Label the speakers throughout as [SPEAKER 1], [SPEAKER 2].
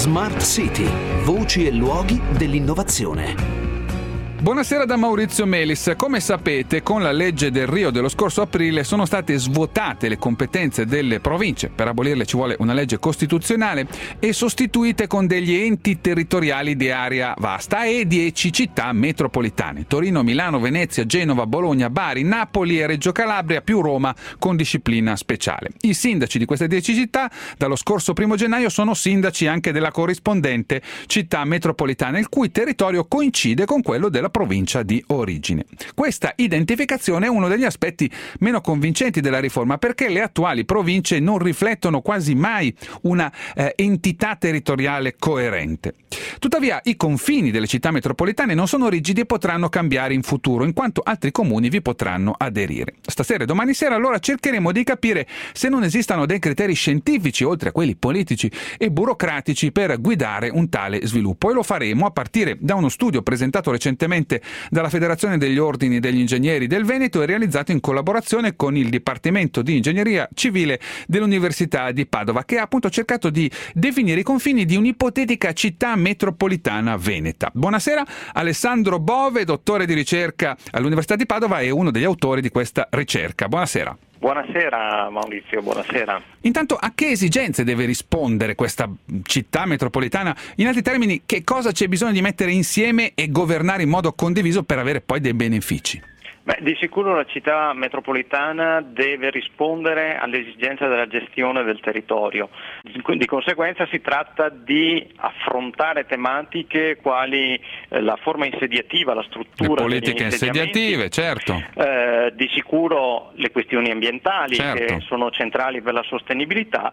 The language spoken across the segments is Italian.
[SPEAKER 1] Smart City, voci e luoghi dell'innovazione.
[SPEAKER 2] Buonasera da Maurizio Melis. Come sapete, con la legge del Rio dello scorso aprile sono state svuotate le competenze delle province, per abolirle ci vuole una legge costituzionale, e sostituite con degli enti territoriali di area vasta e 10 città metropolitane: Torino, Milano, Venezia, Genova, Bologna, Bari, Napoli e Reggio Calabria, più Roma con disciplina speciale. I sindaci di queste 10 città dallo scorso 1 gennaio sono sindaci anche della corrispondente città metropolitana, il cui territorio coincide con quello della provincia di origine. Questa identificazione è uno degli aspetti meno convincenti della riforma, perché le attuali province non riflettono quasi mai una entità territoriale coerente. Tuttavia, i confini delle città metropolitane non sono rigidi e potranno cambiare in futuro, in quanto altri comuni vi potranno aderire. Stasera e domani sera allora cercheremo di capire se non esistano dei criteri scientifici, oltre a quelli politici e burocratici, per guidare un tale sviluppo, e lo faremo a partire da uno studio presentato recentemente dalla Federazione degli Ordini degli Ingegneri del Veneto e realizzato in collaborazione con il Dipartimento di Ingegneria Civile dell'Università di Padova, che ha appunto cercato di definire i confini di un'ipotetica città metropolitana veneta. Buonasera, Alessandro Bove, dottore di ricerca all'Università di Padova e uno degli autori di questa ricerca. Buonasera.
[SPEAKER 3] Buonasera Maurizio, buonasera.
[SPEAKER 2] Intanto, a che esigenze deve rispondere questa città metropolitana? In altri termini, che cosa c'è bisogno di mettere insieme e governare in modo condiviso per avere poi dei benefici?
[SPEAKER 3] Di sicuro la città metropolitana deve rispondere alle esigenze della gestione del territorio. Di conseguenza si tratta di affrontare tematiche quali la forma insediativa, la struttura,
[SPEAKER 2] le politiche insediative, certo.
[SPEAKER 3] Di sicuro le questioni ambientali,
[SPEAKER 2] certo,
[SPEAKER 3] che sono centrali per la sostenibilità,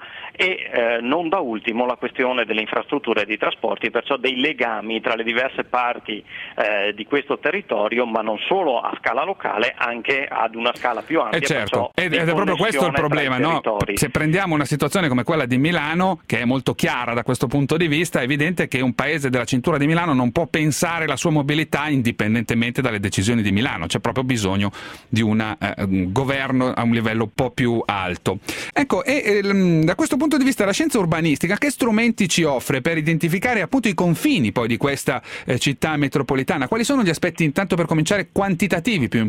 [SPEAKER 3] e non da ultimo la questione delle infrastrutture e dei trasporti, perciò dei legami tra le diverse parti di questo territorio, ma non solo a scala locale, anche ad una scala più ampia.
[SPEAKER 2] Certo, ed è proprio questo il problema, no? Se prendiamo una situazione come quella di Milano, che è molto chiara da questo punto di vista, è evidente che un paese della cintura di Milano non può pensare la sua mobilità indipendentemente dalle decisioni di Milano. C'è proprio bisogno di un governo a un livello un po' più alto. Ecco, da questo punto di vista la scienza urbanistica che strumenti ci offre per identificare appunto i confini poi di questa città metropolitana? Quali sono gli aspetti, intanto per cominciare, quantitativi più importanti?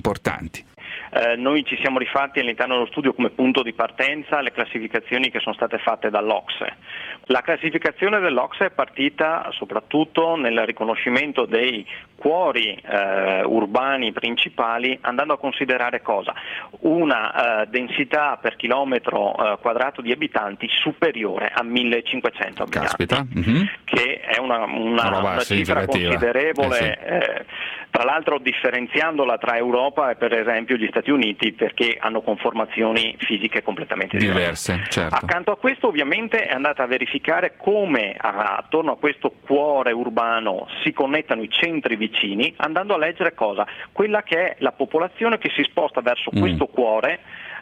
[SPEAKER 3] Noi ci siamo rifatti all'interno dello studio come punto di partenza le classificazioni che sono state fatte dall'OCSE. La classificazione dell'OCSE è partita soprattutto nel riconoscimento dei cuori urbani principali, andando a considerare cosa? Una densità per chilometro quadrato di abitanti superiore a 1500 abitanti.
[SPEAKER 2] Caspita.
[SPEAKER 3] Che è una cifra considerevole, tra l'altro differenziandola tra Europa e per esempio gli Stati Uniti, perché hanno conformazioni fisiche completamente diverse.
[SPEAKER 2] Certo.
[SPEAKER 3] Accanto a questo ovviamente è andata a verificare come attorno a questo cuore urbano si connettano i centri vicini, andando a leggere cosa? Quella che è la popolazione che si sposta verso questo cuore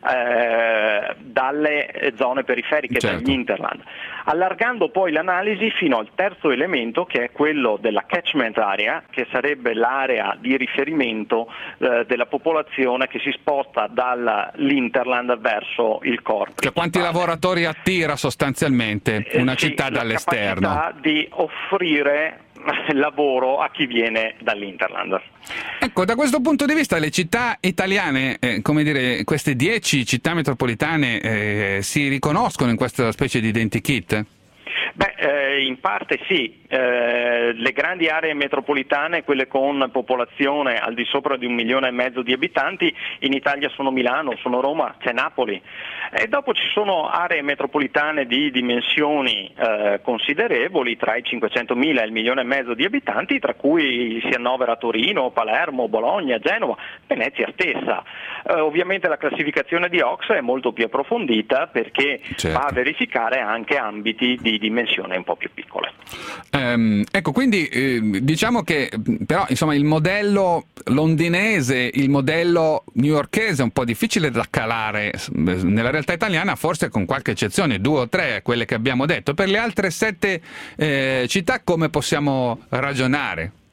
[SPEAKER 3] dalle zone periferiche,
[SPEAKER 2] certo,
[SPEAKER 3] dagli hinterland, allargando poi l'analisi fino al terzo elemento, che è quello della catchment area, che sarebbe l'area di riferimento della popolazione che si sposta dall'hinterland verso il core.
[SPEAKER 2] Cioè, quanti lavoratori attira sostanzialmente una città dall'esterno?
[SPEAKER 3] La capacità di offrire lavoro a chi viene dall'hinterland.
[SPEAKER 2] Ecco, da questo punto di vista le città italiane, come dire, queste 10 città metropolitane si riconoscono in questa specie di identikit?
[SPEAKER 3] In parte sì, le grandi aree metropolitane, quelle con popolazione al di sopra di 1,5 milioni di abitanti, in Italia sono Milano, sono Roma, c'è Napoli, e dopo ci sono aree metropolitane di dimensioni considerevoli, tra i 500.000 e il 1,5 milioni di abitanti, tra cui si annovera Torino, Palermo, Bologna, Genova, Venezia stessa. Ovviamente la classificazione di OCSE è molto più approfondita, perché
[SPEAKER 2] certo,
[SPEAKER 3] va a verificare anche ambiti di dimensione un po' più piccole.
[SPEAKER 2] Ecco, quindi diciamo che però insomma il modello londinese, il modello newyorkese è un po' difficile da calare nella realtà italiana, forse con qualche eccezione, 2 o 3, quelle che abbiamo detto. Per le altre 7 città come possiamo ragionare?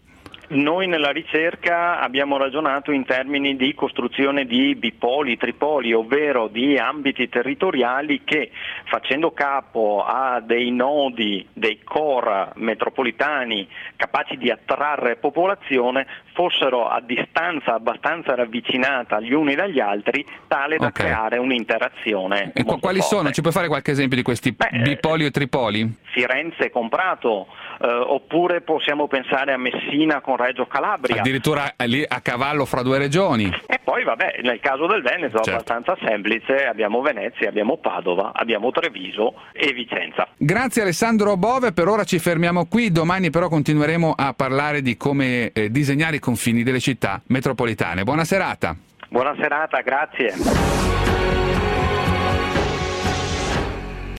[SPEAKER 3] Noi nella ricerca abbiamo ragionato in termini di costruzione di bipoli, tripoli, ovvero di ambiti territoriali che, facendo capo a dei nodi, dei core metropolitani capaci di attrarre popolazione, fossero a distanza abbastanza ravvicinata gli uni dagli altri, tale da creare un'interazione.
[SPEAKER 2] E quali
[SPEAKER 3] forte.
[SPEAKER 2] sono? Ci puoi fare qualche esempio di questi bipoli o tripoli?
[SPEAKER 3] Firenze con Prato, oppure possiamo pensare a Messina con Reggio Calabria.
[SPEAKER 2] Addirittura lì a cavallo fra due regioni.
[SPEAKER 3] E poi vabbè, nel caso del Veneto è abbastanza semplice, abbiamo Venezia, abbiamo Padova, abbiamo Treviso e Vicenza.
[SPEAKER 2] Grazie Alessandro Bove, per ora ci fermiamo qui, domani però continueremo a parlare di come disegnare i confini delle città metropolitane. Buona serata.
[SPEAKER 3] Buona serata, grazie.